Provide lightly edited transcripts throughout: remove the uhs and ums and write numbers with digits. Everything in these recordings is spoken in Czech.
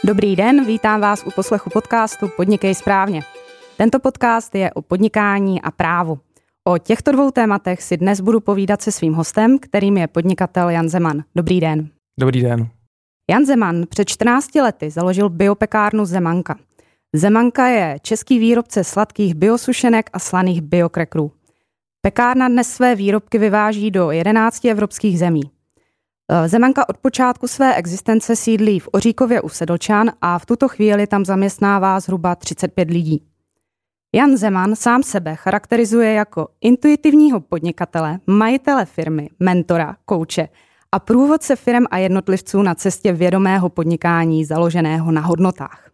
Dobrý den, vítám vás u poslechu podcastu Podnikej správně. Tento podcast je o podnikání a právu. O těchto dvou tématech si dnes budu povídat se svým hostem, kterým je podnikatel Jan Zeman. Dobrý den. Dobrý den. Jan Zeman před 14 lety založil biopekárnu Zemanka. Zemanka je český výrobce sladkých biosušenek a slaných biokrekrů. Pekárna dnes své výrobky vyváží do 11 evropských zemí. Zemanka od počátku své existence sídlí v Oříkově u Sedlčan a v tuto chvíli tam zaměstnává zhruba 35 lidí. Jan Zeman sám sebe charakterizuje jako intuitivního podnikatele, majitele firmy, mentora, kouče a průvodce firem a jednotlivců na cestě vědomého podnikání založeného na hodnotách.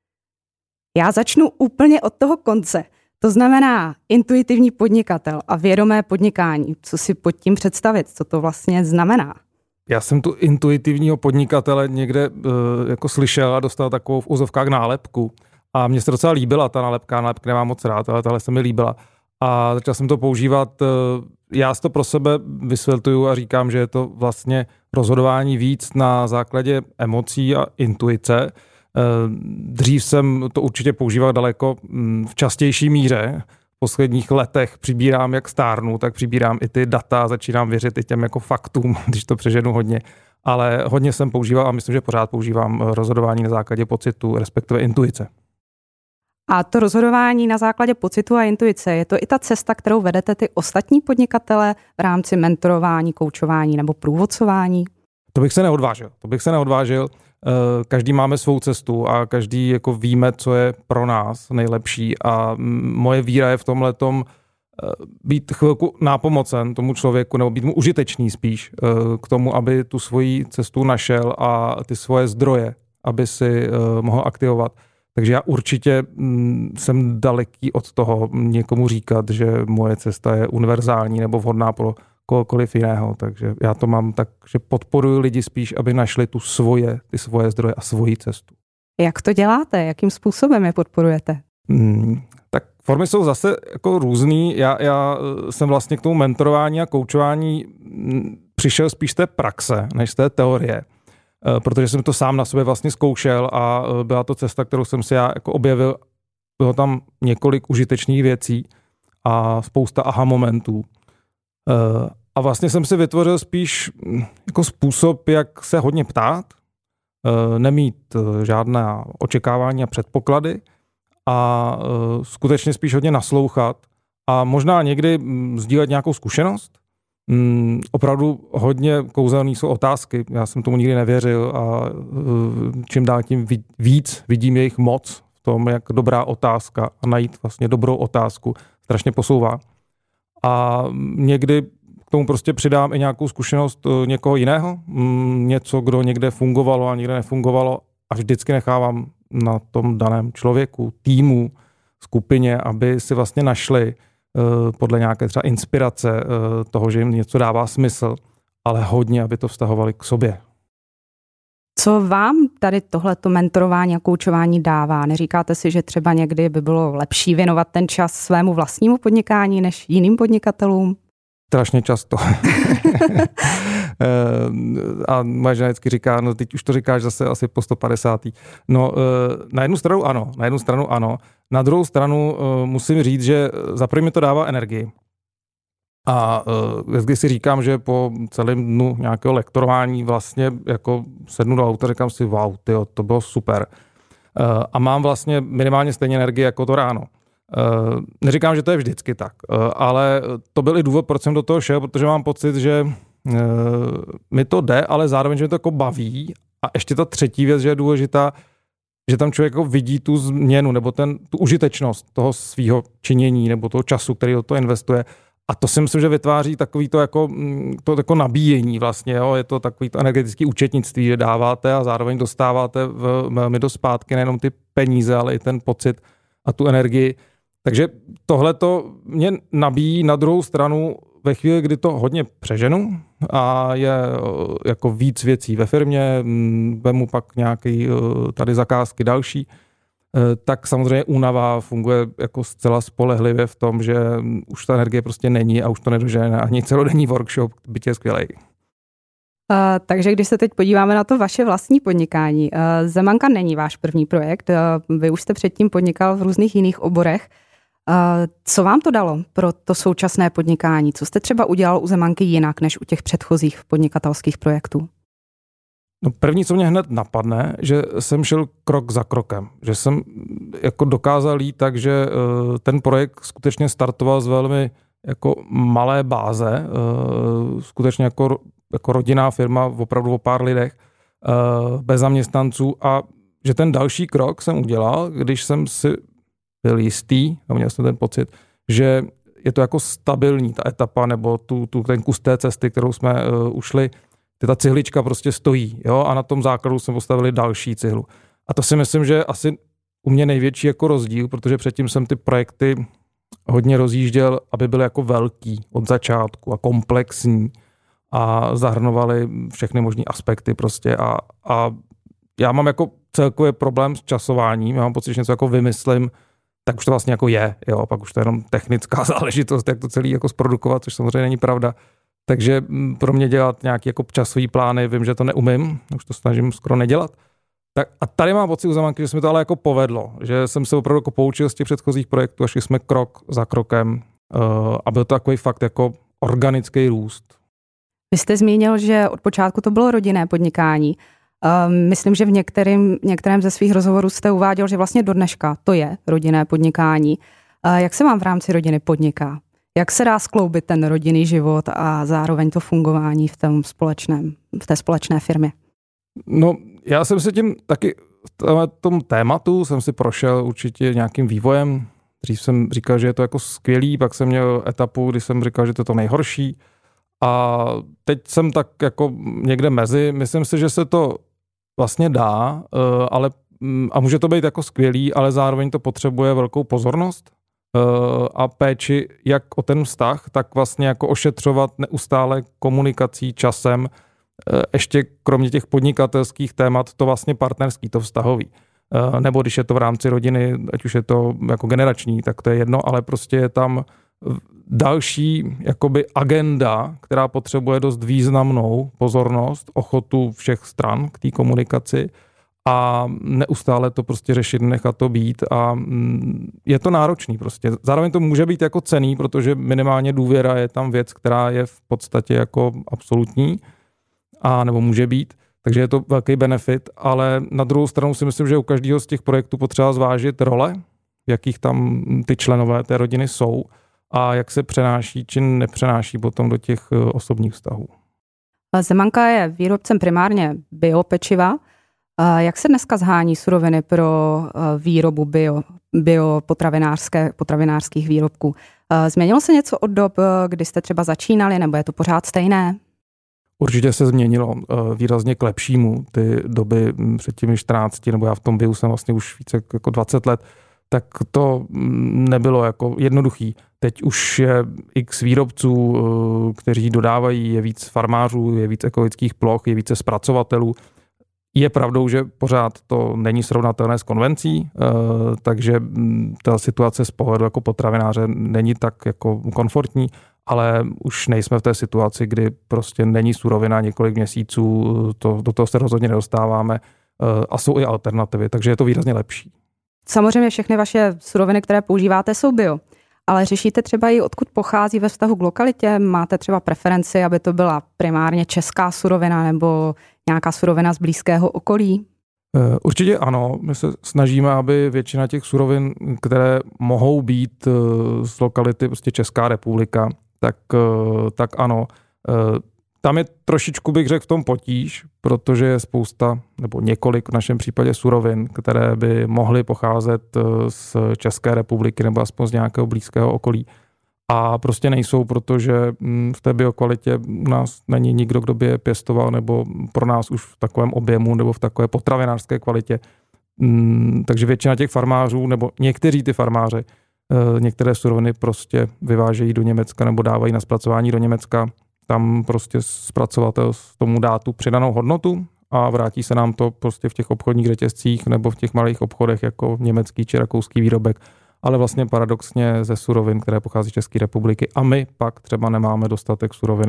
Já začnu úplně od toho konce. To znamená intuitivní podnikatel a vědomé podnikání. Co si pod tím představit? Co to vlastně znamená? Já jsem tu intuitivního podnikatele někde jako slyšel a dostal takovou v úzovkách nálepku. A mně se docela líbila ta nálepka nemám moc rád, ale tahle se mi líbila. A začal jsem to používat, já si to pro sebe vysvětluju a říkám, že je to vlastně rozhodování víc na základě emocí a intuice. Dřív jsem to určitě používal daleko v častější míře. V posledních letech přibírám, jak stárnu, tak přibírám i ty data, začínám věřit i těm jako faktům, když to přeženu hodně. Ale hodně jsem používal a myslím, že pořád používám rozhodování na základě pocitu, respektive intuice. A to rozhodování na základě pocitu a intuice, je to i ta cesta, kterou vedete ty ostatní podnikatele v rámci mentorování, koučování nebo průvodcování? To bych se neodvážil. Každý máme svou cestu a každý jako víme, co je pro nás nejlepší a moje víra je v tomhletom být chvilku nápomocen tomu člověku nebo být mu užitečný spíš k tomu, aby tu svoji cestu našel a ty svoje zdroje, aby si mohl aktivovat. Takže já určitě jsem daleký od toho někomu říkat, že moje cesta je univerzální nebo vhodná pro kohokoliv jiného. Takže já to mám tak, že podporuji lidi spíš, aby našli ty svoje zdroje a svoji cestu. Jak to děláte? Jakým způsobem je podporujete? Tak formy jsou zase jako různý. Já jsem vlastně k tomu mentorování a koučování přišel spíš z té praxe, než z té teorie. Protože jsem to sám na sobě vlastně zkoušel a byla to cesta, kterou jsem si já jako objevil. Bylo tam několik užitečných věcí a spousta aha momentů. A vlastně jsem si vytvořil spíš jako způsob, jak se hodně ptát, nemít žádná očekávání a předpoklady a skutečně spíš hodně naslouchat a možná někdy sdílet nějakou zkušenost. Opravdu hodně kouzelný jsou otázky. Já jsem tomu nikdy nevěřil a čím dál tím víc vidím jejich moc v tom, jak dobrá otázka a najít vlastně dobrou otázku strašně posouvá. A někdy k tomu prostě přidám i nějakou zkušenost někoho jiného, něco, kdo někde fungovalo a někde nefungovalo a vždycky nechávám na tom daném člověku, týmu, skupině, aby si vlastně našli podle nějaké třeba inspirace toho, že jim něco dává smysl, ale hodně, aby to vztahovali k sobě. Co vám tady tohleto mentorování a koučování dává? Neříkáte si, že třeba někdy by bylo lepší věnovat ten čas svému vlastnímu podnikání než jiným podnikatelům? Strašně často. A moje žena vždycky říká, no teď už to říkáš zase asi po 150. No na jednu stranu ano. Na druhou stranu musím říct, že za první mi to dává energii. A když si říkám, že po celém dnu nějakého lektorování vlastně jako sednu do auta, říkám si, wow, tyjo, to bylo super. A mám vlastně minimálně stejně energii jako to ráno. Neříkám, že to je vždycky tak, ale to byl i důvod, proč jsem do toho šel, protože mám pocit, že mi to jde, ale zároveň, že mi to jako baví. A ještě ta třetí věc, že je důležitá, že tam člověk jako vidí tu změnu nebo tu užitečnost toho svého činění nebo toho času, který do toho investuje. A to si myslím, že vytváří takový to jako nabíjení vlastně. Jo? Je to takový to energetické účetnictví, že dáváte a zároveň dostáváte velmi dost zpátky nejenom ty peníze, ale i ten pocit a tu energii. Takže tohle to mě nabíjí. Na druhou stranu ve chvíli, kdy to hodně přeženu a je jako víc věcí ve firmě, vemu pak nějaký tady zakázky další, tak samozřejmě únava funguje jako zcela spolehlivě v tom, že už ta energie prostě není a už to nedožene ani celodenní workshop, byť je skvělej. Takže když se teď podíváme na to vaše vlastní podnikání, Zemanka není váš první projekt, vy už jste předtím podnikal v různých jiných oborech. Co vám to dalo pro to současné podnikání? Co jste třeba udělal u Zemanky jinak než u těch předchozích podnikatelských projektů? No první, co mě hned napadne, že jsem šel krok za krokem. Že jsem jako dokázal jít tak, že ten projekt skutečně startoval z velmi jako malé báze, skutečně jako rodinná firma, opravdu o pár lidech, bez zaměstnanců, a že ten další krok jsem udělal, když jsem si byl jistý, a měl jsem ten pocit, že je to jako stabilní ta etapa, nebo ten kus té cesty, kterou jsme ušli, ta cihlička prostě stojí, jo, a na tom základu jsme postavili další cihlu. A to si myslím, že asi u mě největší jako rozdíl, protože předtím jsem ty projekty hodně rozjížděl, aby byly jako velký od začátku a komplexní a zahrnovaly všechny možné aspekty prostě a já mám jako celkově problém s časováním, já mám pocit, že něco jako vymyslím, tak už to vlastně jako je, jo, pak už to je jenom technická záležitost, jak to celý jako zprodukovat, což samozřejmě není pravda. Takže pro mě dělat nějaký jako časový plány, vím, že to neumím, už to snažím skoro nedělat. Tak a tady mám pocit u Zemanky, že se mi to ale jako povedlo, že jsem se opravdu jako poučil z těch předchozích projektů a šli jsme krok za krokem a byl to takový fakt jako organický růst. Vy jste zmínil, že od počátku to bylo rodinné podnikání. Myslím, že v některém ze svých rozhovorů jste uváděl, že vlastně do dneška to je rodinné podnikání. Jak se vám v rámci rodiny podniká? Jak se dá skloubit ten rodinný život a zároveň to fungování v té společné firmě? No, já jsem se tím taky v tom tématu jsem si prošel určitě nějakým vývojem. Dřív jsem říkal, že je to jako skvělý, pak jsem měl etapu, kdy jsem říkal, že to je to nejhorší. A teď jsem tak jako někde mezi. Myslím si, že se to vlastně dá, ale a může to být jako skvělý, ale zároveň to potřebuje velkou pozornost a péči jak o ten vztah, tak vlastně jako ošetřovat neustále komunikací, časem, ještě kromě těch podnikatelských témat, to vlastně partnerský, to vztahový. Nebo když je to v rámci rodiny, ať už je to jako generační, tak to je jedno, ale prostě je tam další jakoby agenda, která potřebuje dost významnou pozornost, ochotu všech stran k té komunikaci a neustále to prostě řešit, nechat to být a je to náročný prostě. Zároveň to může být jako cenný, protože minimálně důvěra je tam věc, která je v podstatě jako absolutní a nebo může být, takže je to velký benefit, ale na druhou stranu si myslím, že u každého z těch projektů potřeba zvážit role, jakých tam ty členové té rodiny jsou a jak se přenáší či nepřenáší potom do těch osobních vztahů. Zemanka je výrobcem primárně biopečiva. Jak se dneska zhání suroviny pro výrobu potravinářských výrobků? Změnilo se něco od dob, kdy jste třeba začínali, nebo je to pořád stejné? Určitě se změnilo výrazně k lepšímu. Ty doby před těmi 14, nebo já v tom bio jsem vlastně už více jako 20 let, tak to nebylo jako jednoduchý. Teď už je x výrobců, kteří dodávají, je víc farmářů, je víc ekologických ploch, je více zpracovatelů. Je pravdou, že pořád to není srovnatelné s konvencí, takže ta situace z pohledu jako potravináře není tak jako komfortní, ale už nejsme v té situaci, kdy prostě není surovina několik měsíců, do toho se rozhodně nedostáváme a jsou i alternativy, takže je to výrazně lepší. Samozřejmě všechny vaše suroviny, které používáte, jsou bio, ale řešíte třeba i odkud pochází ve vztahu k lokalitě? Máte třeba preferenci, aby to byla primárně česká surovina nebo nějaká surovina z blízkého okolí? Určitě ano. My se snažíme, aby většina těch surovin, které mohou být z lokality prostě Česká republika, tak ano. Tam je trošičku, bych řekl, v tom potíž, protože je spousta, nebo několik v našem případě surovin, které by mohly pocházet z České republiky nebo aspoň z nějakého blízkého okolí. A prostě nejsou, protože v té biokvalitě u nás není nikdo, kdo by je pěstoval, nebo pro nás už v takovém objemu, nebo v takové potravinářské kvalitě. Takže většina těch farmářů, nebo někteří ty farmáři, některé suroviny prostě vyvážejí do Německa nebo dávají na zpracování do Německa. Tam prostě zpracovatel tomu dá tu přidanou hodnotu a vrátí se nám to prostě v těch obchodních řetězcích nebo v těch malých obchodech jako německý či rakouský výrobek, ale vlastně paradoxně ze surovin, které pochází z České republiky a my pak třeba nemáme dostatek suroviny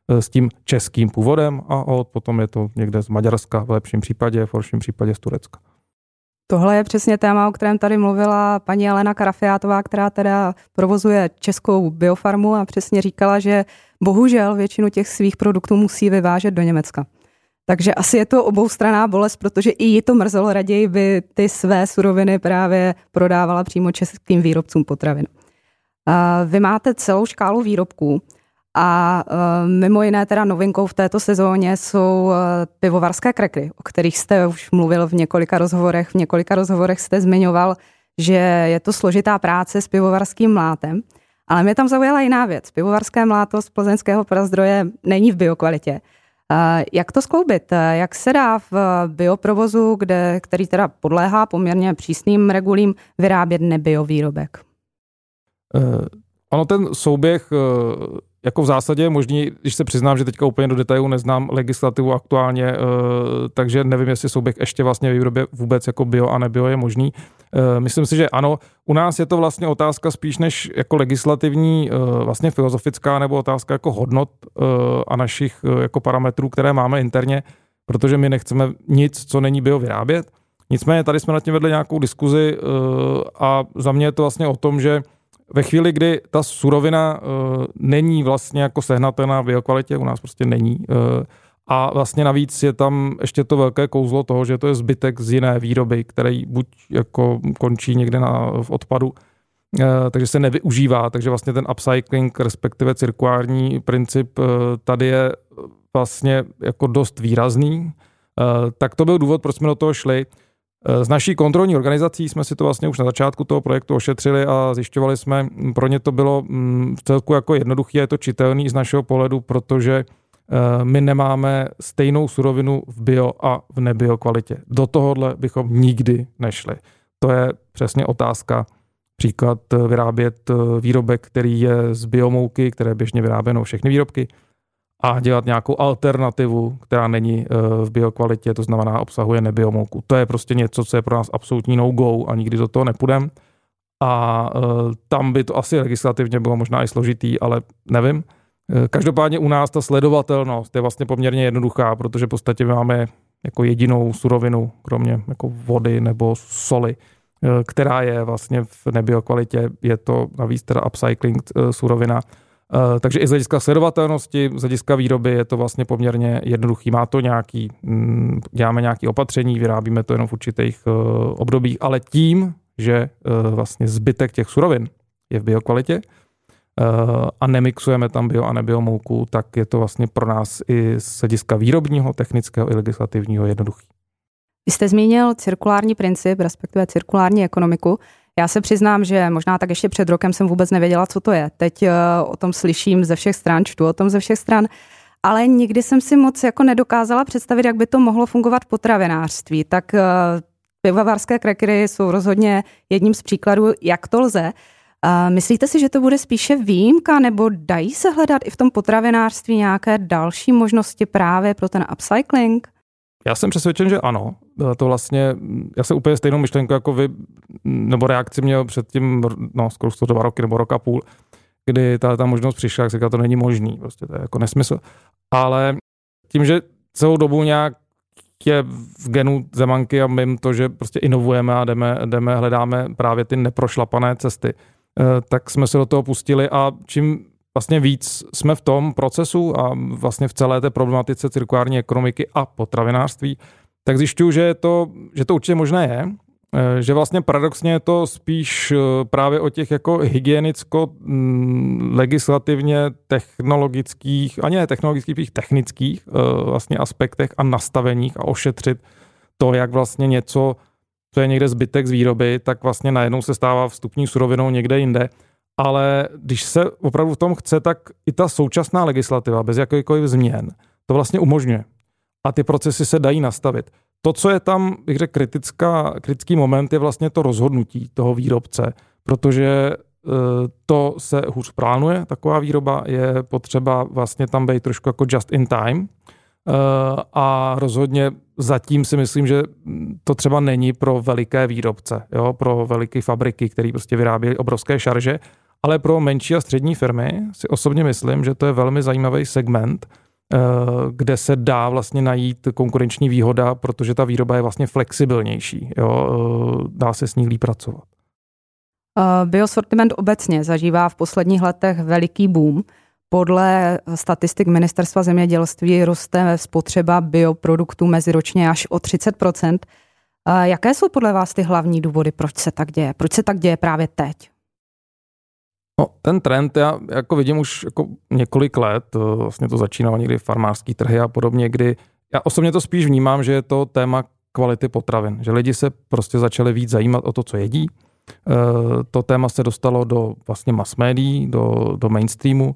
s tím českým původem a potom je to někde z Maďarska v lepším případě, v horším případě z Turecka. Tohle je přesně téma, o kterém tady mluvila paní Alena Karafiátová, která teda provozuje českou biofarmu a přesně říkala, že bohužel většinu těch svých produktů musí vyvážet do Německa. Takže asi je to oboustranná bolest, protože i jí to mrzelo, raději by ty své suroviny právě prodávala přímo českým výrobcům potravin. Vy máte celou škálu výrobků a mimo jiné teda novinkou v této sezóně jsou pivovarské krekry, o kterých jste už mluvil v několika rozhovorech. V několika rozhovorech jste zmiňoval, že je to složitá práce s pivovarským mlátem, ale mě tam zaujala jiná věc. Pivovarské mláto z plzeňského Prazdroje není v biokvalitě. Jak to skloubit? Jak se dá v bioprovozu, který teda podléhá poměrně přísným regulím, vyrábět nebiovýrobek? Ono ten souběh jako v zásadě je možný, když se přiznám, že teďka úplně do detailu neznám legislativu aktuálně, takže nevím, jestli souběh ještě vlastně výrobě vůbec jako bio a nebio je možný. Myslím si, že ano. U nás je to vlastně otázka spíš než jako legislativní, vlastně filozofická nebo otázka jako hodnot a našich jako parametrů, které máme interně, protože my nechceme nic, co není bio vyrábět. Nicméně tady jsme nad tím vedli nějakou diskuzi a za mě je to vlastně o tom, že ve chvíli, kdy ta surovina není vlastně jako sehnatelná v biokvalitě, u nás prostě není, a vlastně navíc je tam ještě to velké kouzlo toho, že to je zbytek z jiné výroby, který buď jako končí někde v odpadu, takže se nevyužívá, takže vlastně ten upcycling, respektive cirkulární princip tady je vlastně jako dost výrazný. Tak to byl důvod, proč jsme do toho šli. Z naší kontrolní organizací jsme si to vlastně už na začátku toho projektu ošetřili a zjišťovali jsme, pro ně to bylo v celku jako jednoduché, je to čitelný z našeho pohledu, protože my nemáme stejnou surovinu v bio a v nebio kvalitě. Do tohohle bychom nikdy nešli. To je přesně otázka. Příklad vyrábět výrobek, který je z biomouky, které je běžně vyráběno všechny výrobky, a dělat nějakou alternativu, která není v biokvalitě, to znamená obsahuje nebiomouku. To je prostě něco, co je pro nás absolutní no-go a nikdy do toho nepůjdem. A tam by to asi legislativně bylo možná i složitý, ale nevím. Každopádně u nás ta sledovatelnost je vlastně poměrně jednoduchá, protože v podstatě máme jako jedinou surovinu, kromě jako vody nebo soli, která je vlastně v nebiokvalitě, je to navíc teda upcycling surovina. Takže i z hlediska sledovatelnosti, z hlediska výroby je to vlastně poměrně jednoduchý. Má to děláme nějaké opatření, vyrábíme to jenom v určitých obdobích, ale tím, že vlastně zbytek těch surovin je v biokvalitě a nemixujeme tam bio a nebiomouku, tak je to vlastně pro nás i z hlediska výrobního, technického i legislativního jednoduchý. Vy jste zmínil cirkulární princip, respektive cirkulární ekonomiku. Já se přiznám, že možná tak ještě před rokem jsem vůbec nevěděla, co to je. Teď o tom slyším ze všech stran, čtu o tom ze všech stran, ale nikdy jsem si moc jako nedokázala představit, jak by to mohlo fungovat v potravinářství. Tak pivovarské krekry jsou rozhodně jedním z příkladů, jak to lze. Myslíte si, že to bude spíše výjimka, nebo dají se hledat i v tom potravinářství nějaké další možnosti právě pro ten upcycling? Já jsem přesvědčen, že ano. To vlastně, já jsem úplně stejnou myšlenku jako vy, nebo reakci měl předtím, skoro 102 roky nebo rok a půl, kdy ta možnost přišla, jak se říká, to není možný, prostě to je jako nesmysl. Ale tím, že celou dobu nějak je v genu Zemanky a mým to, že prostě inovujeme a hledáme právě ty neprošlapané cesty, tak jsme se do toho pustili a čím vlastně víc jsme v tom procesu a vlastně v celé té problematice cirkulární ekonomiky a potravinářství, tak zjišťuju, že to určitě možné je, že vlastně paradoxně je to spíš právě o těch jako hygienicko-legislativně technologických, ani ne technologických, technických vlastně aspektech a nastaveních a ošetřit to, jak vlastně něco, co je někde zbytek z výroby, tak vlastně najednou se stává vstupní surovinou někde jinde. Ale když se opravdu v tom chce, tak i ta současná legislativa bez jakýchkoliv změn to vlastně umožňuje. A ty procesy se dají nastavit. To, co je tam, bych řekl, kritický moment, je vlastně to rozhodnutí toho výrobce, protože to se hůř plánuje, taková výroba, je potřeba vlastně tam být trošku jako just in time. A rozhodně zatím si myslím, že to třeba není pro veliké výrobce, jo, pro veliké fabriky, které prostě vyrábějí obrovské šarže, ale pro menší a střední firmy si osobně myslím, že to je velmi zajímavý segment, kde se dá vlastně najít konkurenční výhoda, protože ta výroba je vlastně flexibilnější. Jo? Dá se s ní líp pracovat. Biosortiment obecně zažívá v posledních letech veliký boom. Podle statistik Ministerstva zemědělství roste spotřeba bioproduktů meziročně až o 30%. Jaké jsou podle vás ty hlavní důvody, proč se tak děje? Proč se tak děje právě teď? No, ten trend já jako vidím už jako několik let, vlastně to začínalo někdy farmářský trhy a podobně, kdy já osobně to spíš vnímám, že je to téma kvality potravin, že lidi se prostě začali víc zajímat o to, co jedí. To téma se dostalo do vlastně mass médií, do mainstreamu.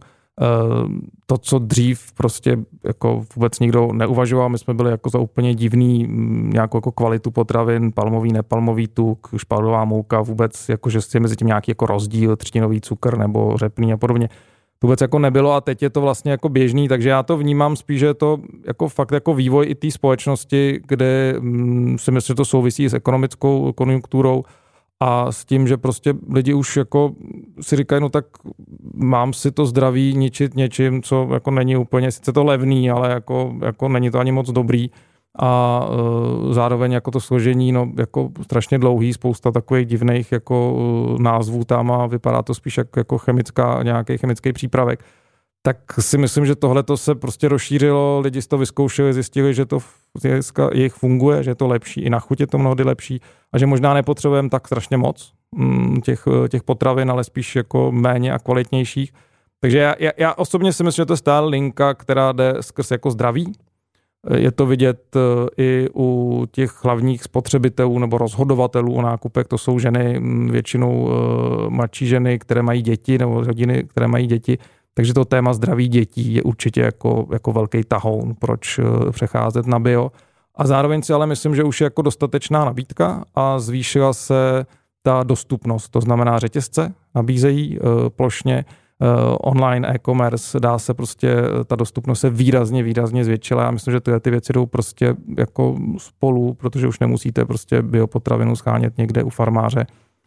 To, co dřív prostě jako vůbec nikdo neuvažoval, my jsme byli jako za úplně divný nějakou jako kvalitu potravin, palmový, nepalmový tuk, špaldová mouka, vůbec jako, že je mezi tím nějaký jako rozdíl, třtinový cukr nebo řepný a podobně. To vůbec jako nebylo a teď je to vlastně jako běžný, takže já to vnímám spíš, že je to jako fakt jako vývoj i té společnosti, kde si myslím, že to souvisí s ekonomickou konjunkturou a s tím, že prostě lidi už jako si říkají, no tak mám si to zdraví ničit něčím, co jako není úplně, sice to levný, ale jako není to ani moc dobrý a zároveň jako to složení, no jako strašně dlouhý, spousta takových divných jako názvů tam a vypadá to spíš jako nějaký chemický přípravek. Tak si myslím, že tohleto se prostě rozšířilo, lidi si to vyzkoušeli, zjistili, že to jejich funguje, že je to lepší, i na chuť je to mnohdy lepší a že možná nepotřebujeme tak strašně moc těch potravin, ale spíš jako méně a kvalitnějších. Takže já osobně si myslím, že to je stále linka, která jde skrz jako zdraví. Je to vidět i u těch hlavních spotřebitelů nebo rozhodovatelů o nákupech, to jsou ženy, většinou mladší ženy, které mají děti nebo rodiny, které mají děti. Takže to téma zdraví dětí je určitě jako velký tahoun, proč přecházet na bio. A zároveň si ale myslím, že už je jako dostatečná nabídka a zvýšila se ta dostupnost. To znamená řetězce nabízejí plošně, online e-commerce, dá se prostě, ta dostupnost se výrazně zvětšila. Já myslím, že ty věci jdou prostě jako spolu, protože už nemusíte prostě biopotravinu schánět někde u farmáře,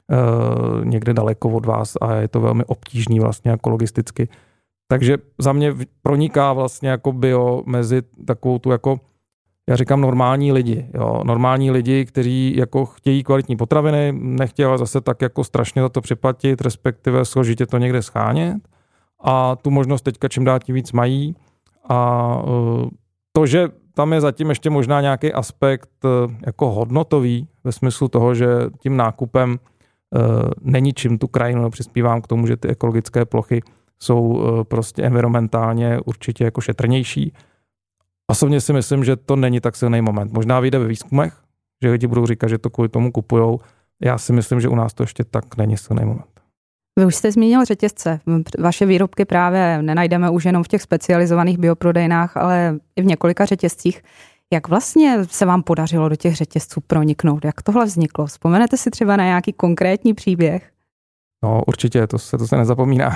někde daleko od vás a je to velmi obtížný vlastně jako logisticky. Takže za mě proniká vlastně jako bio mezi takovou tu jako, já říkám normální lidi, jo, normální lidi, kteří jako chtějí kvalitní potraviny, nechtějí ale zase tak jako strašně za to připlatit, respektive složitě to někde schánět a tu možnost teďka čím dál tím víc mají a to, že tam je zatím ještě možná nějaký aspekt jako hodnotový ve smyslu toho, že tím nákupem není čím tu krajinu, přispívám k tomu, že ty ekologické plochy jsou prostě environmentálně určitě jako šetrnější. Osobně si myslím, že to není tak silný moment. Možná vyjde ve výzkumech, že lidi budou říkat, že to kvůli tomu kupujou. Já si myslím, že u nás to ještě tak není silný moment. Vy už jste zmínil řetězce. Vaše výrobky právě nenajdeme už jenom v těch specializovaných bioprodejnách, ale i v několika řetězcích. Jak vlastně se vám podařilo do těch řetězců proniknout? Jak tohle vzniklo? Vzpomenete si třeba na nějaký konkrétní příběh? No určitě, to se nezapomíná.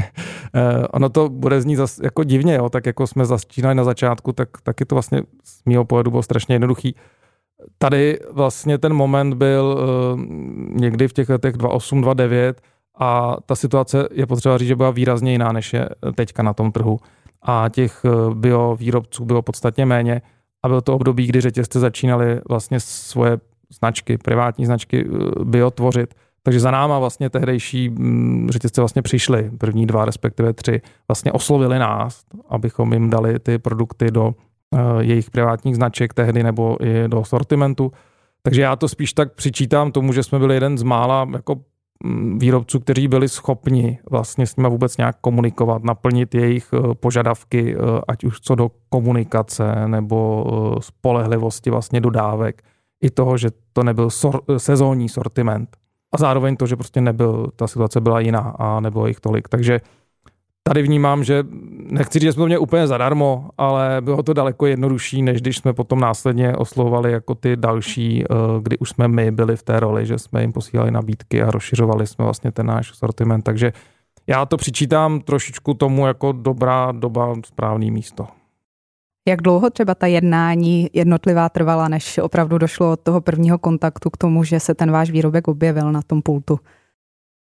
Ono to bude znít jako divně, jo? Tak jako jsme začínali na začátku, tak taky to vlastně z mýho pohledu bylo strašně jednoduchý. Tady vlastně ten moment byl někdy v těch letech 2008, 2009 a ta situace je potřeba říct, že byla výrazně jiná, než je teďka na tom trhu. A těch biovýrobců bylo podstatně méně a bylo to období, kdy řetězce začínaly vlastně svoje značky, privátní značky bio tvořit. Takže za náma vlastně tehdejší řetězce vlastně přišly, první 2, respektive 3, vlastně oslovili nás, abychom jim dali ty produkty do jejich privátních značek tehdy nebo i do sortimentu. Takže já to spíš tak přičítám tomu, že jsme byli jeden z mála jako výrobců, kteří byli schopni vlastně s nimi vůbec nějak komunikovat, naplnit jejich požadavky, ať už co do komunikace nebo spolehlivosti vlastně dodávek. I toho, že to nebyl sezónní sortiment. A zároveň to, že prostě ta situace byla jiná a nebylo jich tolik. Takže tady vnímám, že nechci říct, že jsme to měli úplně zadarmo, ale bylo to daleko jednodušší, než když jsme potom následně oslovovali jako ty další, kdy už jsme my byli v té roli, že jsme jim posílali nabídky a rozšiřovali jsme vlastně ten náš sortiment. Takže já to přičítám trošičku tomu jako dobrá doba, správný místo. Jak dlouho třeba ta jednání jednotlivá trvala, než opravdu došlo od toho prvního kontaktu k tomu, že se ten váš výrobek objevil na tom pultu?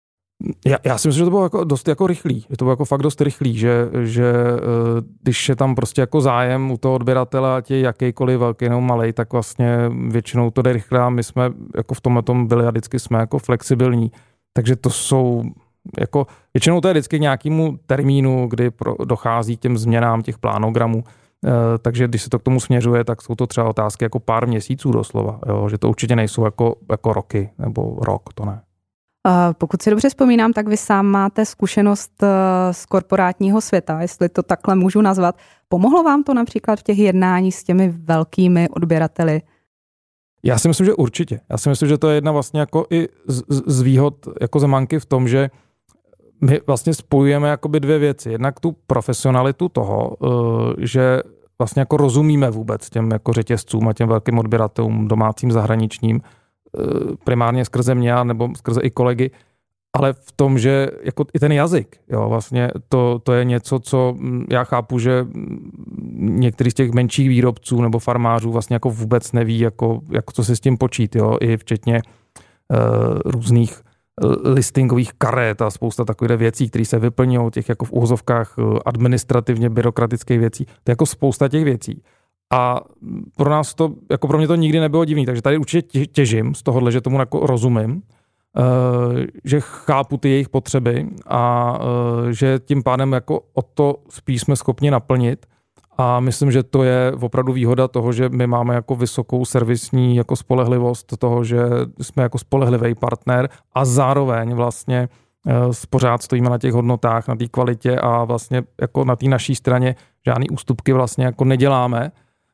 Já si myslím, že to bylo jako dost jako rychlý, že to bylo jako fakt dost rychlý, že když je tam prostě jako zájem u toho odběratele, ať je jakýkoliv velký nebo malej, tak vlastně většinou to jde rychle a my jsme jako v tomhletom byli a vždycky jsme jako flexibilní. Takže to jsou jako, většinou to je vždycky k nějakému termínu, kdy dochází k těm změnám těch plánogramů. Takže když se to k tomu směřuje, tak jsou to třeba otázky jako pár měsíců doslova, jo? Že to určitě nejsou jako roky nebo rok, to ne. Pokud si dobře vzpomínám, tak vy sám máte zkušenost z korporátního světa, jestli to takhle můžu nazvat. Pomohlo vám to například v těch jednání s těmi velkými odběrateli? Já si myslím, že určitě. Já si myslím, že to je jedna vlastně jako i z výhod jako Zemanky v tom, že my vlastně spojujeme jakoby dvě věci. Jednak tu profesionalitu toho, že vlastně jako rozumíme vůbec těm jako řetězcům a těm velkým odběratelům domácím, zahraničním, primárně skrze mě nebo skrze i kolegy, ale v tom, že jako i ten jazyk, jo, vlastně to je něco, co já chápu, že některý z těch menších výrobců nebo farmářů vlastně jako vůbec neví, jako co si s tím počít, jo, i včetně různých listingových karet a spousta takových věcí, které se vyplňují, těch jako v uvozovkách administrativně byrokratických věcí. To je jako spousta těch věcí. A pro nás to, jako pro mě to nikdy nebylo divný, takže tady určitě těžím z tohohle, že tomu jako rozumím, že chápu ty jejich potřeby a že tím pádem jako o to spíš jsme schopni naplnit. A myslím, že to je opravdu výhoda toho, že my máme jako vysokou servisní jako spolehlivost toho, že jsme jako spolehlivý partner a zároveň vlastně pořád stojíme na těch hodnotách, na té kvalitě a vlastně jako na té naší straně žádný ústupky vlastně jako neděláme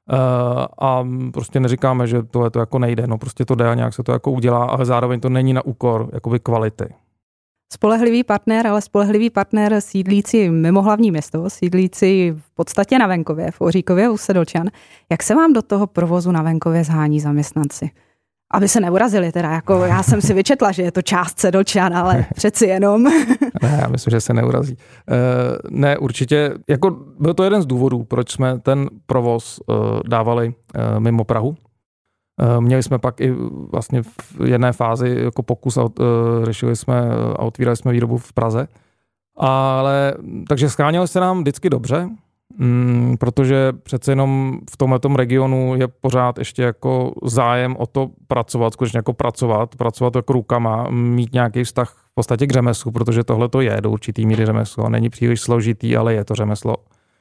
a prostě neříkáme, že to jako nejde, no prostě to jde a nějak se to jako udělá, ale zároveň to není na úkor jakoby kvality. Spolehlivý partner, ale spolehlivý partner sídlící mimo hlavní město, sídlící v podstatě na venkově, v Oříkově u Sedlčan. Jak se vám do toho provozu na venkově zhání zaměstnanci? Aby se neurazili teda, jako já jsem si vyčetla, že je to část Sedlčan, ale přeci jenom. Ne, já myslím, že se neurazí. Ne, určitě, jako byl to jeden z důvodů, proč jsme ten provoz dávali mimo Prahu. Měli jsme pak i vlastně v jedné fázi jako pokus a řešili jsme a otvírali jsme výrobu v Praze. Ale takže scháněli se nám vždycky dobře, protože přece jenom v tomhletom regionu je pořád ještě jako zájem o to pracovat, skutečně jako pracovat jako rukama, mít nějaký vztah v podstatě k řemeslu, protože tohle to je do určitý míry řemeslo. Není příliš složitý, ale je to řemeslo.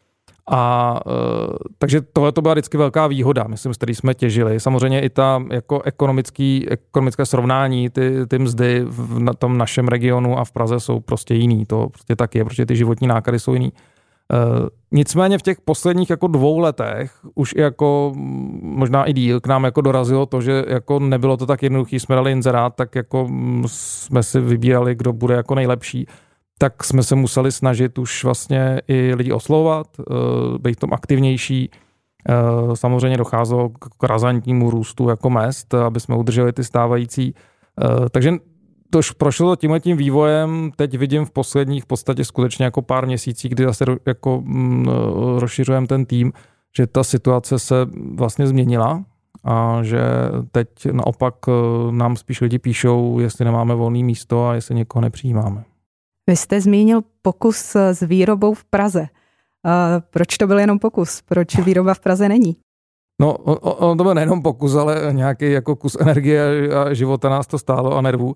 A takže tohle to byla vždycky velká výhoda, myslím, z který jsme těžili. Samozřejmě i ta jako ekonomické srovnání, ty mzdy na tom našem regionu a v Praze jsou prostě jiný. To prostě tak je, protože ty životní náklady jsou jiný. Nicméně v těch posledních jako 2 letech už jako možná i díl k nám jako dorazilo to, že jako nebylo to tak jednoduchý, jsme dali inzerát, tak jako jsme si vybírali, kdo bude jako nejlepší. Tak jsme se museli snažit už vlastně i lidi oslovovat, být tom aktivnější. Samozřejmě docházelo k razantnímu růstu jako mezd, aby jsme udrželi ty stávající. Takže to už prošlo tímhletím vývojem, teď vidím v posledních v podstatě skutečně jako pár měsících, kdy zase jako rozšiřujeme ten tým, že ta situace se vlastně změnila a že teď naopak nám spíš lidi píšou, jestli nemáme volné místo a jestli někoho nepřijímáme. Vy jste zmínil pokus s výrobou v Praze. Proč to byl jenom pokus? Proč výroba v Praze není? No, on to byl nejenom pokus, ale nějaký jako kus energie a života nás to stálo a nervů.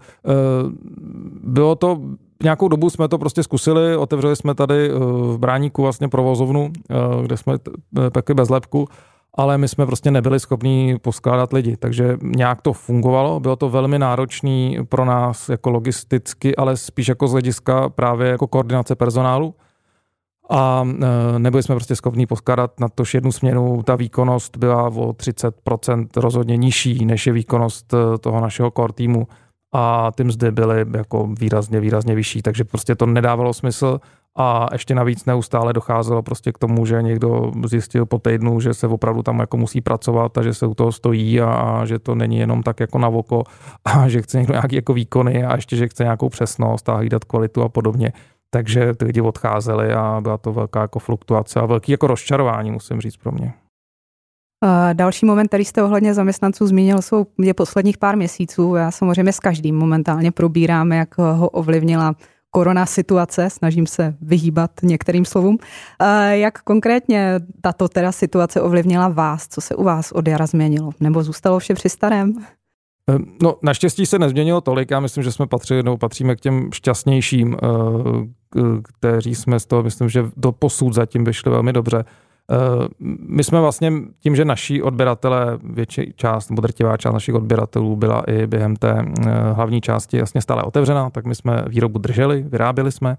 Bylo to, nějakou dobu jsme to prostě zkusili, otevřeli jsme tady v Bráníku vlastně provozovnu, kde jsme pekli bez lepku, ale my jsme prostě nebyli schopni poskládat lidi, takže nějak to fungovalo, bylo to velmi náročný pro nás jako logisticky, ale spíš jako z hlediska právě jako koordinace personálu. A nebyli jsme prostě schopni poskládat na to jednu směnu. Ta výkonnost byla o 30% rozhodně nižší, než je výkonnost toho našeho core týmu. A ty mzdy byly jako výrazně vyšší, takže prostě to nedávalo smysl. A ještě navíc neustále docházelo prostě k tomu, že někdo zjistil po týdnu, že se opravdu tam jako musí pracovat a že se u toho stojí a že to není jenom tak jako na oko a že chce někdo nějaký jako výkony a ještě, že chce nějakou přesnost a hlídat kvalitu a podobně. Takže ty lidi odcházeli a byla to velká jako fluktuace a velký jako rozčarování, musím říct pro mě. Další moment, který jste ohledně zaměstnanců zmínil, je posledních pár měsíců. Já samozřejmě s každým momentálně probírám, jak ho ovlivnila korona situace, snažím se vyhýbat některým slovům. Jak konkrétně tato teda situace ovlivnila vás? Co se u vás od jara změnilo? Nebo zůstalo vše při starém? No, naštěstí se nezměnilo tolik. Já myslím, že jsme patříme k těm šťastnějším, kteří jsme z toho, myslím, že do posud zatím vyšli velmi dobře. My jsme vlastně tím, že naši odběratele, větší část nebo drtivá část našich odběratelů byla i během té hlavní části jasně stále otevřená, tak my jsme výrobu drželi, vyráběli jsme,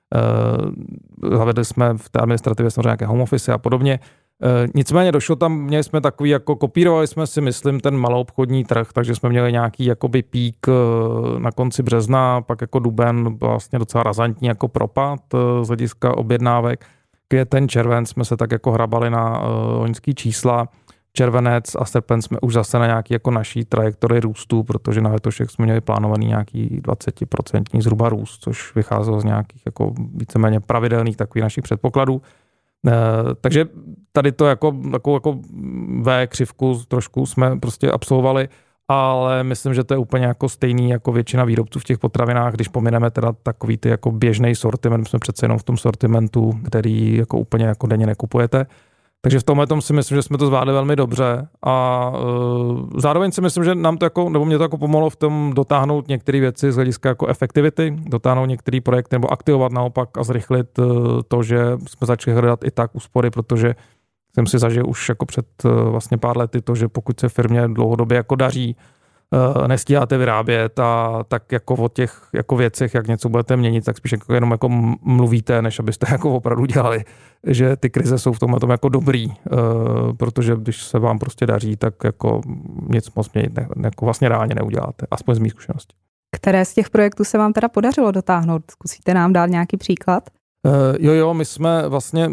zavedli jsme v té administrativě samozřejmě nějaké home office a podobně. Nicméně došlo tam, měli jsme takový, jako kopírovali jsme si, myslím, ten maloobchodní trh, takže jsme měli nějaký jakoby pík na konci března, pak jako duben vlastně docela razantní jako propad z hlediska objednávek. Květen, červen jsme se tak jako hrabali na loňský čísla, červenec a srpen jsme už zase na nějaký jako naší trajektorii růstu, protože na letošek jsme měli plánovaný nějaký 20% zhruba růst, což vycházelo z nějakých jako víceméně pravidelných takových našich předpokladů. Takže tady to jako takovou jako V křivku trošku jsme prostě absolvovali, ale myslím, že to je úplně jako stejný jako většina výrobců v těch potravinách, když pomineme teda takový ty jako běžný sortiment, jsme přece jenom v tom sortimentu, který jako úplně jako denně nekupujete. Takže v tomhle tom si myslím, že jsme to zvládli velmi dobře a zároveň si myslím, že nám to jako, nebo mě to jako pomohlo v tom dotáhnout některé věci z hlediska jako efektivity, dotáhnout některé projekty nebo aktivovat naopak a zrychlit to, že jsme začali hledat i tak úspory, protože jsem si zažil už jako před vlastně pár lety to, že pokud se firmě dlouhodobě jako daří, nestíháte vyrábět a tak jako o těch jako věcech, jak něco budete měnit, tak spíš jako jenom jako mluvíte, než abyste jako opravdu dělali, že ty krize jsou v tomhle tom jako dobrý, protože když se vám prostě daří, tak jako nic moc měnit jako vlastně reálně neuděláte, aspoň z mých zkušeností. Které z těch projektů se vám teda podařilo dotáhnout? Zkusíte nám dát nějaký příklad? Jo, my jsme vlastně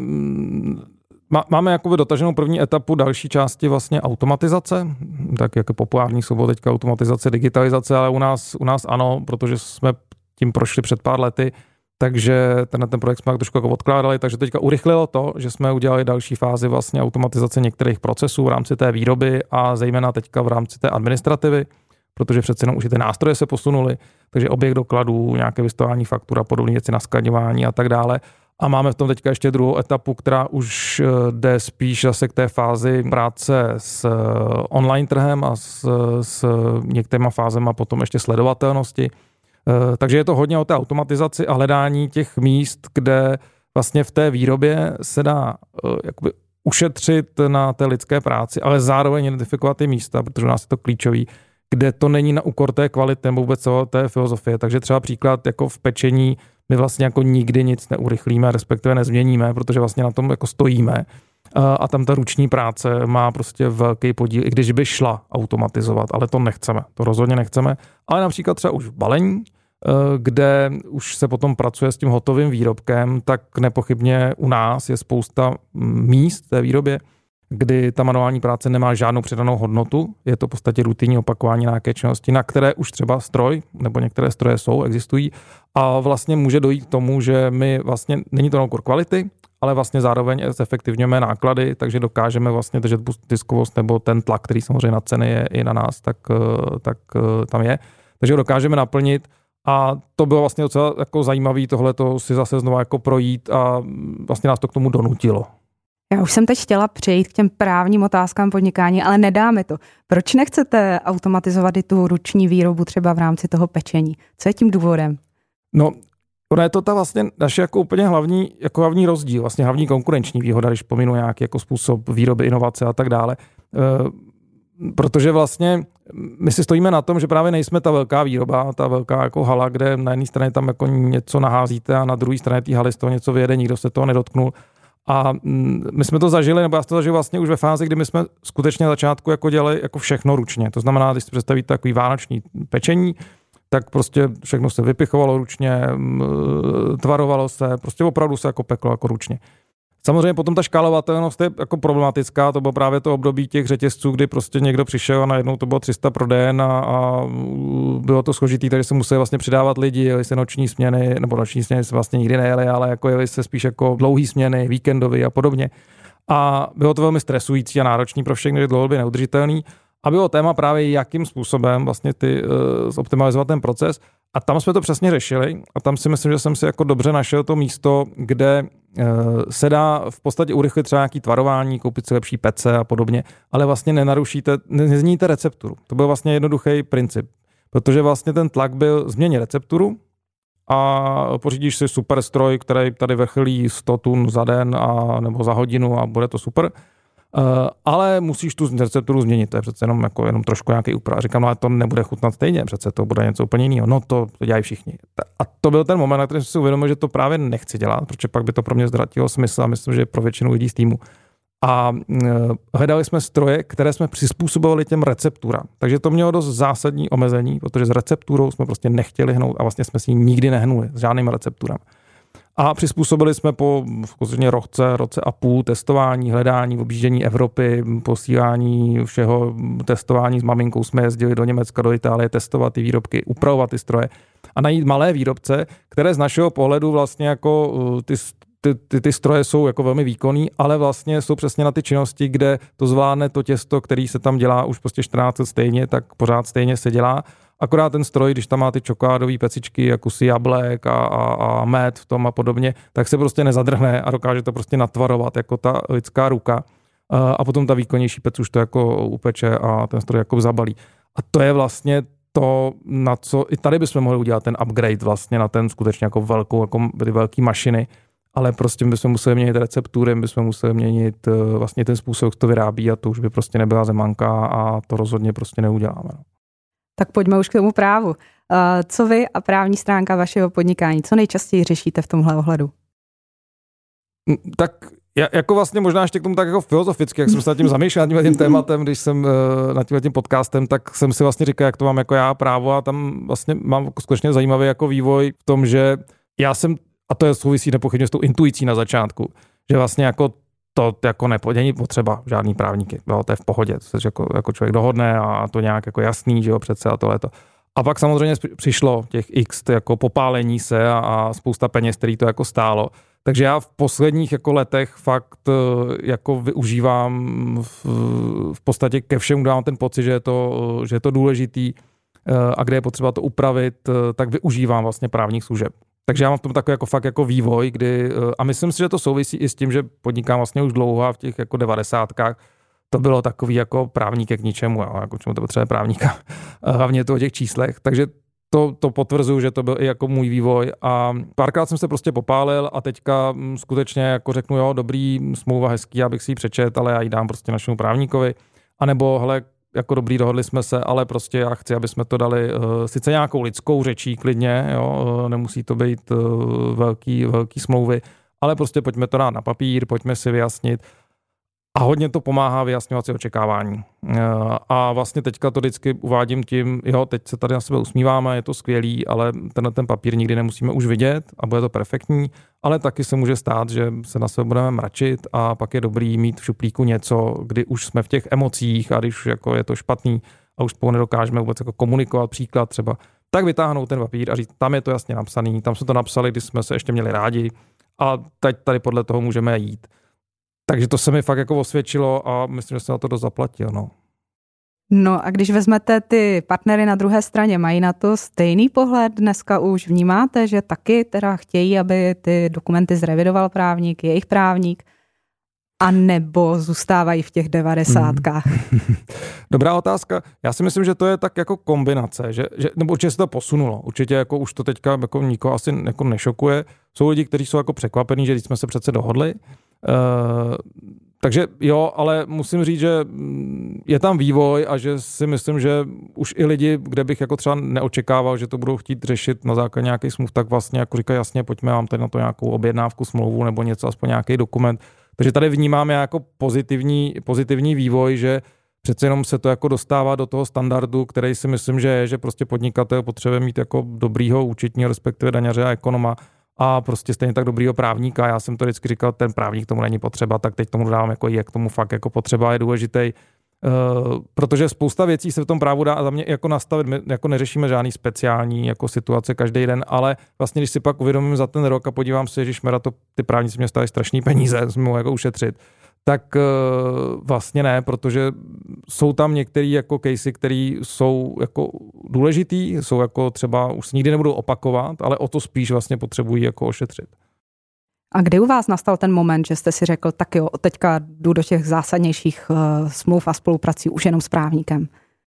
máme jakoby dotaženou první etapu další části vlastně automatizace, tak jak je populární slovo teďka automatizace, digitalizace, ale u nás ano, protože jsme tím prošli před pár lety, takže ten projekt jsme trošku jako odkládali, takže teďka urychlilo to, že jsme udělali další fázi vlastně automatizace některých procesů v rámci té výroby a zejména teďka v rámci té administrativy, protože přece jenom už i ty nástroje se posunuly, takže oběh dokladů, nějaké vystavování faktur a podobné věci, naskladňování a tak dále. A máme v tom teďka ještě druhou etapu, která už jde spíš zase k té fázi práce s online trhem a s některýma fázema potom ještě sledovatelnosti. Takže je to hodně o té automatizaci a hledání těch míst, kde vlastně v té výrobě se dá jakoby ušetřit na té lidské práci, ale zároveň identifikovat ty místa, protože u nás je to klíčový, kde to není na úkor té kvality nebo vůbec celé té filozofie. Takže třeba příklad jako v pečení my vlastně jako nikdy nic neurychlíme, respektive nezměníme, protože vlastně na tom jako stojíme a tam ta ruční práce má prostě velký podíl, i když by šla automatizovat, ale to nechceme, to rozhodně nechceme. Ale například třeba už v balení, kde už se potom pracuje s tím hotovým výrobkem, tak nepochybně u nás je spousta míst v té výrobě, kdy ta manuální práce nemá žádnou přidanou hodnotu, je to v podstatě rutinní opakování nějaké činnosti, na které už třeba stroj, nebo některé stroje existují a vlastně může dojít k tomu, že my vlastně, není to na úkor kvality, ale vlastně zároveň zefektivňujeme náklady, takže dokážeme vlastně držet ziskovost nebo ten tlak, který samozřejmě na ceny je i na nás, tak tam je. Takže ho dokážeme naplnit a to bylo vlastně docela jako zajímavé tohleto si zase znovu jako projít a vlastně nás to k tomu donutilo. Já už jsem teď chtěla přejít k těm právním otázkám podnikání, ale nedáme to. Proč nechcete automatizovat i tu ruční výrobu třeba v rámci toho pečení? Co je tím důvodem? No, ono je to ta vlastně naše jako úplně hlavní rozdíl, vlastně hlavní konkurenční výhoda, když pominu nějaký jako způsob výroby, inovace a tak dále. Protože vlastně my si stojíme na tom, že právě nejsme ta velká výroba, ta velká jako hala, kde na jedné straně tam jako něco naházíte a na druhé straně té haly z toho něco vyjede, nikdo se toho nedotknul. A my jsme to zažili, nebo já to zažil vlastně už ve fázi, kdy my jsme skutečně na začátku jako dělali jako všechno ručně. To znamená, když si představíte takový vánoční pečení, tak prostě všechno se vypichovalo ručně, tvarovalo se, prostě opravdu se jako peklo jako ručně. Samozřejmě potom ta škálovatelnost je jako problematická, to bylo právě to období těch řetězců, kdy prostě někdo přišel a najednou to bylo 300 prodejen a bylo to složitý, takže se museli vlastně přidávat lidi, jeli se noční směny, nebo noční směny se vlastně nikdy nejeli, ale jako jeli se spíš jako dlouhý směny, víkendový a podobně. A bylo to velmi stresující a náročný pro všechny, dlouhodobě neudržitelný. A bylo téma právě, jakým způsobem vlastně zoptimalizovat ten proces. A tam jsme to přesně řešili a tam si myslím, že jsem si jako dobře našel to místo, kde se dá v podstatě urychlit třeba nějaký tvarování, koupit si lepší pece a podobně, ale vlastně nezměníte recepturu. To byl vlastně jednoduchý princip, protože vlastně ten tlak byl změnit recepturu a pořídíš si super stroj, který tady vrcholí 100 tun za den nebo za hodinu a bude to super. Ale musíš tu recepturu změnit, to je přece jenom trošku nějaký úprav. Říkám, ale to nebude chutnat stejně, přece to bude něco úplně jiného. No to dělají všichni. A to byl ten moment, na kterém jsem si uvědomil, že to právě nechci dělat, protože pak by to pro mě ztratilo smysl a myslím, že pro většinu lidí z týmu. A hledali jsme stroje, které jsme přizpůsobovali těm recepturám. Takže to mělo dost zásadní omezení, protože s recepturou jsme prostě nechtěli hnout a vlastně jsme si nikdy nehnuli s žádným recepturám. A přizpůsobili jsme po roce a půl testování, hledání, objíždění Evropy, posílání všeho, testování s maminkou jsme jezdili do Německa, do Itálie, testovat ty výrobky, upravovat ty stroje a najít malé výrobce, které z našeho pohledu vlastně jako ty stroje jsou jako velmi výkonný, ale vlastně jsou přesně na ty činnosti, kde to zvládne to těsto, který se tam dělá už prostě 14 let stejně, tak pořád stejně se dělá. Akorát ten stroj, když tam má ty čokoládové pecičky, jako kusy jablek a med v tom a podobně, tak se prostě nezadrhne a dokáže to prostě natvarovat jako ta lidská ruka. A potom ta výkonnější pec už to jako upeče a ten stroj jako zabalí. A to je vlastně to, na co i tady bychom mohli udělat ten upgrade vlastně na ten skutečně jako ty velké mašiny, ale prostě bychom museli měnit receptury, bychom museli měnit vlastně ten způsob, jak to vyrábí a to už by prostě nebyla zemanka a to rozhodně prostě neuděláme. Tak pojďme už k tomu právu. Co vy a právní stránka vašeho podnikání, co nejčastěji řešíte v tomhle ohledu? Tak jako vlastně možná ještě k tomu tak jako filozoficky, jak jsem se nad tím zamýšlel, nad tím tématem, když jsem nad tím podcastem, tak jsem si vlastně říkal, jak to mám jako já právo a tam vlastně mám skutečně zajímavý jako vývoj v tom, že já jsem, a to je souvisí nepochybně s tou intuicí na začátku, že vlastně jako to jako není potřeba žádný právníky, jo, to je v pohodě, to se jako člověk dohodne a to nějak jako jasný, že jo, přece a tohleto. A pak samozřejmě přišlo těch x jako popálení se a spousta peněz, který to jako stálo. Takže já v posledních jako letech fakt jako využívám v podstatě ke všemu, dávám ten pocit, že je to důležitý a kde je potřeba to upravit, tak využívám vlastně právních služeb. Takže já mám v tom takový jako fakt jako vývoj, kdy, a myslím si, že to souvisí i s tím, že podnikám vlastně už dlouho a v těch jako 90kách to bylo takový jako právník k ničemu, jo, jako čemu to potřebuje právníka, hlavně to o těch číslech, takže to potvrzuju, že to byl i jako můj vývoj a párkrát jsem se prostě popálil a teďka skutečně jako řeknu, jo, dobrý, smlouva hezký, abych si ji přečet, ale já ji dám prostě našemu právníkovi, anebo hele, jako dobrý, dohodli jsme se, ale prostě já chci, aby jsme to dali sice nějakou lidskou řečí klidně, jo, nemusí to být velký smlouvy, ale prostě pojďme to dát na papír, pojďme si vyjasnit a hodně to pomáhá vyjasňovat si očekávání. A vlastně teďka to vždycky uvádím tím, jo, teď se tady na sebe usmíváme, je to skvělý, ale ten papír nikdy nemusíme už vidět a bude to perfektní, ale taky se může stát, že se na sebe budeme mračit a pak je dobrý mít v šuplíku něco, kdy už jsme v těch emocích a když jako je to špatný a už spolu nedokážeme vůbec jako komunikovat, příklad třeba, tak vytáhnout ten papír a říct, tam je to jasně napsaný, tam jsme to napsali, když jsme se ještě měli rádi a teď tady podle toho můžeme jít. Takže to se mi fakt jako osvědčilo a myslím, že se na to dost zaplatil, no. No a když vezmete ty partnery na druhé straně, mají na to stejný pohled? Dneska už vnímáte, že taky teda chtějí, aby ty dokumenty zrevidoval právník, jejich právník, a nebo zůstávají v těch 90kách? Dobrá otázka. Já si myslím, že to je tak jako kombinace, že nebo určitě se to posunulo. Určitě jako už to teďka jako nikoho asi jako nešokuje. Jsou lidi, kteří jsou jako překvapení, že když jsme se přece dohodli. Takže jo, ale musím říct, že je tam vývoj a že si myslím, že už i lidi, kde bych jako třeba neočekával, že to budou chtít řešit na základě nějakých smluv, tak vlastně jako říkají jasně, pojďme, mám tady na to nějakou objednávku, smlouvu nebo něco, aspoň nějaký dokument. Takže tady vnímáme jako pozitivní vývoj, že přece jenom se to jako dostává do toho standardu, který si myslím, že je, že prostě podnikatel potřebuje mít jako dobrýho účetního, respektive daňaře a ekonoma a prostě stejně tak dobrýho právníka. Já jsem to vždycky říkal, ten právník tomu není potřeba, tak teď tomu dodávám jako je k tomu fakt jako potřeba, je důležitý. Protože spousta věcí se v tom právu dá a za mě jako nastavit, my jako neřešíme žádný speciální jako situace každý den, ale vlastně když si pak uvědomím za ten rok a podívám se, ježišmera, ty právníci mě stávají strašný peníze, jsme mohli jako ušetřit, tak vlastně ne, protože jsou tam některé jako casey, které jsou jako důležitý, jsou jako třeba už se nikdy nebudou opakovat, ale o to spíš vlastně potřebují jako ošetřit. A kdy u vás nastal ten moment, že jste si řekl, tak jo, teďka jdu do těch zásadnějších smluv a spoluprací už jenom s právníkem?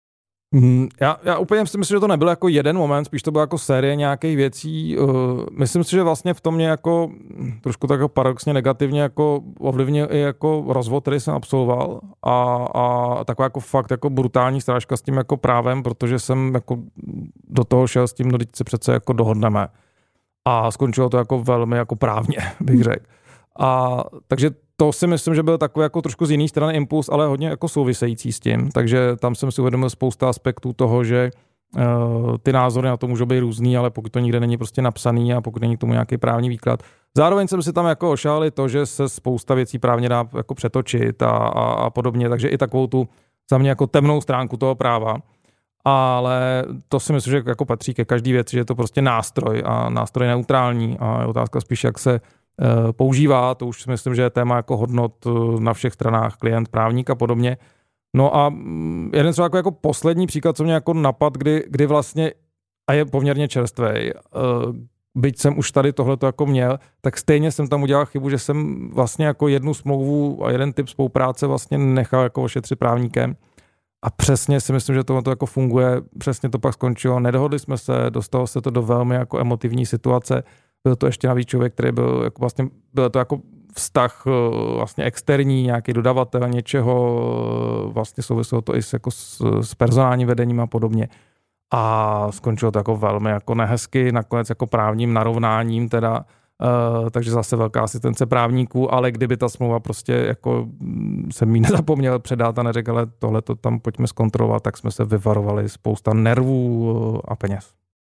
Já úplně si myslím, že to nebyl jako jeden moment, spíš to byla jako série nějakých věcí. Myslím si, že vlastně v tom mě jako trošku tak paradoxně negativně jako ovlivnil i jako rozvod, který jsem absolvoval a taková jako fakt jako brutální srážka s tím jako právem, protože jsem jako do toho šel s tím, no teď se přece jako dohodneme. A skončilo to jako velmi jako právně, bych řekl. A takže to si myslím, že byl takový jako trošku z jiné strany impuls, ale hodně jako související s tím. Takže tam jsem si uvědomil spousta aspektů toho, že ty názory na to můžou být různý, ale pokud to nikde není prostě napsaný a pokud není k tomu nějaký právní výklad. Zároveň jsem si tam jako ošálil to, že se spousta věcí právně dá jako přetočit a podobně, takže i takovou tu za mě jako temnou stránku toho práva. Ale to si myslím, že jako patří ke každý věci, že je to prostě nástroj a nástroj neutrální a je otázka spíš, jak se používá, to už si myslím, že je téma jako hodnot na všech stranách, klient, právník a podobně. No a jeden třeba jako poslední příklad, co mě jako napad, kdy vlastně, a je poměrně čerstvej, byť jsem už tady tohleto jako měl, tak stejně jsem tam udělal chybu, že jsem vlastně jako jednu smlouvu a jeden typ spolupráce vlastně nechal jako ošetřit právníkem. A přesně si myslím, že tohle jako funguje, přesně to pak skončilo, nedohodli jsme se, dostalo se to do velmi jako emotivní situace, byl to ještě navíc člověk, který byl jako vlastně, byl to jako vztah vlastně externí, nějaký dodavatel něčeho, vlastně souviselo to i jako s personálním vedením a podobně. A skončilo to jako velmi jako nehezky, nakonec jako právním narovnáním teda, takže zase velká asistence právníků, ale kdyby ta smlouva prostě jako jsem jí nezapomněl předat a neřekl, ale tohle to tam pojďme zkontrolovat, tak jsme se vyvarovali spousta nervů a peněz.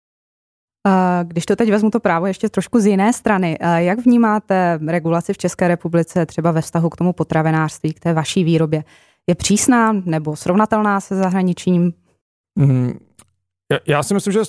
Když to teď vezmu to právo ještě trošku z jiné strany, jak vnímáte regulaci v České republice třeba ve vztahu k tomu potravinářství, k té vaší výrobě? Je přísná nebo srovnatelná se zahraničím? Já si myslím, že je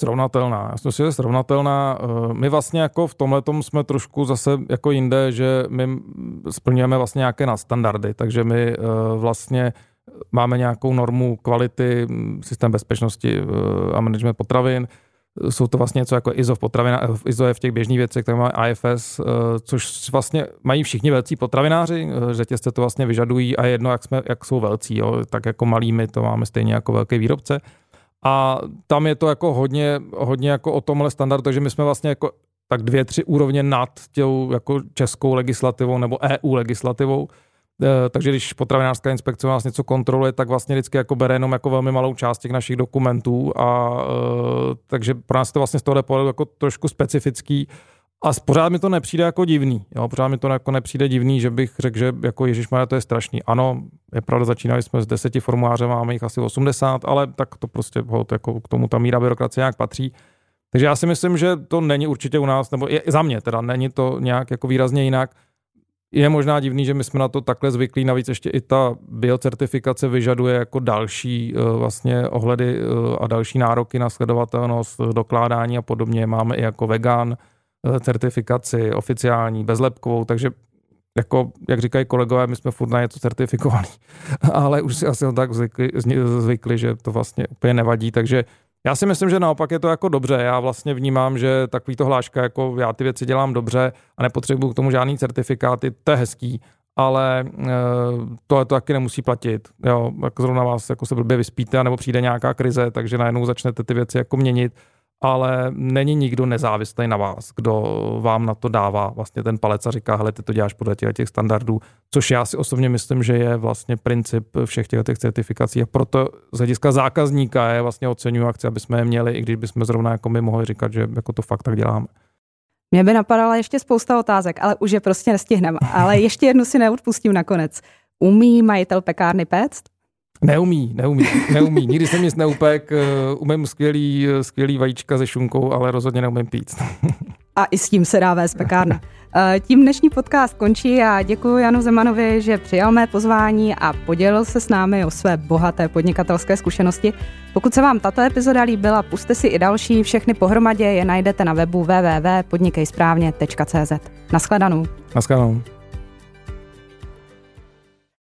srovnatelná. My vlastně jako v tomhletom jsme trošku zase jako jinde, že my splňujeme vlastně nějaké nadstandardy, takže my vlastně máme nějakou normu kvality, systém bezpečnosti a management potravin. Jsou to vlastně něco jako ISO je v těch běžných věcech, které máme IFS, což vlastně mají všichni velcí potravináři, řetězce to vlastně vyžadují a je jedno, jak jsou velcí, jo, tak jako malí my to máme stejně jako velký výrobce. A tam je to jako hodně jako o tomhle standardu, takže my jsme vlastně jako tak 2-3 úrovně nad těm jako českou legislativou nebo EU legislativou. Takže když potravinářská inspekce nás něco kontroluje, tak vlastně vždycky jako bere jenom jako velmi malou část těch našich dokumentů a takže pro nás to vlastně z tohohle pohledu jako trošku specifický a pořád mi to nepřijde jako divný. Jo? Pořád mi to jako nepřijde divný, že bych řekl, že jako ježišmarja, to je strašný. Ano, je pravda, začínali jsme s 10 formulářem, máme jich asi 80, ale tak to prostě jako k tomu ta míra byrokracie nějak patří. Takže já si myslím, že to není určitě u nás, nebo je, za mě teda, není to nějak jako výrazně jinak. Je možná divný, že my jsme na to takhle zvyklí, navíc ještě i ta biocertifikace vyžaduje jako další vlastně ohledy a další nároky na sledovatelnost, dokládání a podobně. Máme i jako vegan certifikaci oficiální, bezlepkovou, takže jako, jak říkají kolegové, my jsme furt na něco certifikovaný, ale už si asi tak zvykli, že to vlastně úplně nevadí, takže já si myslím, že naopak je to jako dobře. Já vlastně vnímám, že takovýto hláška, jako já ty věci dělám dobře a nepotřebuju k tomu žádný certifikáty, to je hezký, ale to taky nemusí platit. Jo, jako zrovna vás jako se blbě vyspíte, nebo přijde nějaká krize, takže najednou začnete ty věci jako měnit, ale není nikdo nezávislý na vás, kdo vám na to dává vlastně ten palec a říká, hele, ty to děláš podle těch standardů, což já si osobně myslím, že je vlastně princip všech těch certifikací a proto z hlediska zákazníka je vlastně oceňuji akci, aby jsme je měli, i když bychom zrovna jako my mohli říkat, že jako to fakt tak děláme. Mě by napadala ještě spousta otázek, ale už je prostě nestihneme. Ale ještě jednu si neodpustím nakonec. Umí majitel pekárny péct? Neumí. Nikdy jsem nic neupek, umím skvělý vajíčka se šunkou, ale rozhodně neumím pít. A i s tím se dá vést pekárna. Tím dnešní podcast končí a děkuji Janu Zemanovi, že přijal mé pozvání a podělil se s námi o své bohaté podnikatelské zkušenosti. Pokud se vám tato epizoda líbila, pusťte si i další, všechny pohromadě je najdete na webu www.podnikejsprávně.cz. Naschledanou.